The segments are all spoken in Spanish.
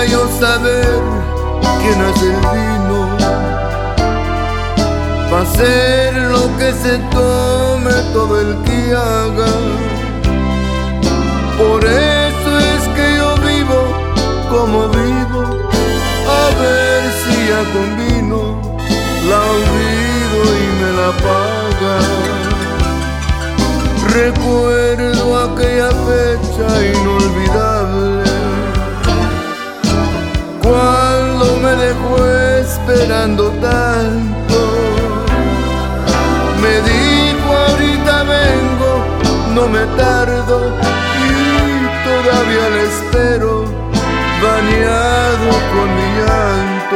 quisiera yo saber quién hace el vino, pa' hacer lo que se tome todo el que haga. Por eso es que yo vivo como vivo, a ver si ya con vino la olvido y me la paga. Recuerdo aquella fecha inolvidable, cuando me dejó esperando tanto. Me dijo ahorita vengo, no me tardo, y todavía le espero, bañado con mi llanto.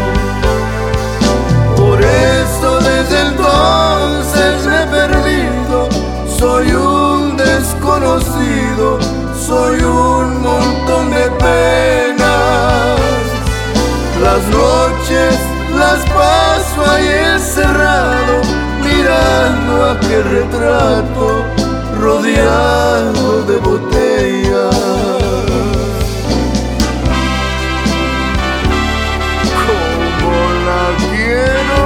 Por eso desde entonces me he perdido, soy un desconocido, soy un montón de penas. Las noches las paso ahí encerrado, mirando aquel retrato rodeado de botellas. Como la quiero,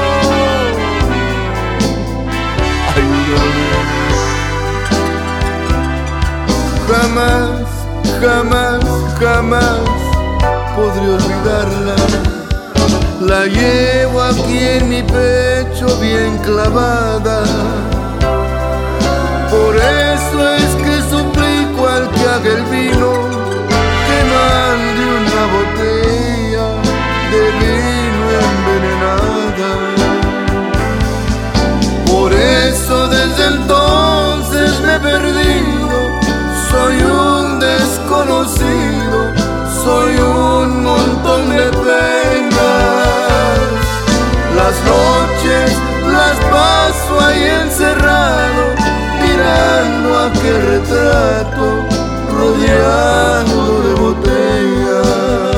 ayúdame. Jamás, jamás, jamás podré olvidarla. La llevo aquí en mi pecho bien clavada. Por eso es que suplico al que haga el vino que mande una botella de vino envenenada. Por eso desde entonces me he perdido, soy un desconocido, soy un montón de penas. Las noches las paso ahí encerrado, mirando aquel retrato rodeado de botellas.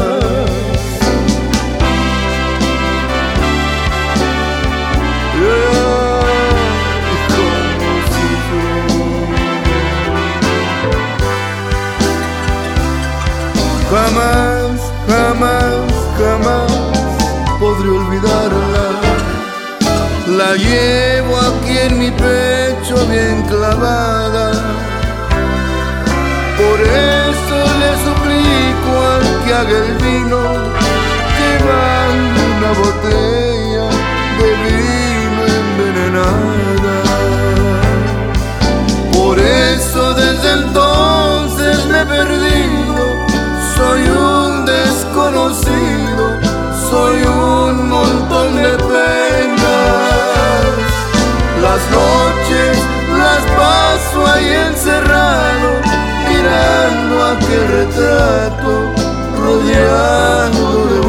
Jamás, jamás, jamás podré olvidarla. La llevo aquí en mi pecho bien clavada. Por eso le suplico al que haga el vino que mande una botella de vino envenenada. Por eso desde entonces me he perdido, soy un desconocido, soy un montón de penas. Las noches las paso ahí encerrado, mirando aquel retrato rodeado de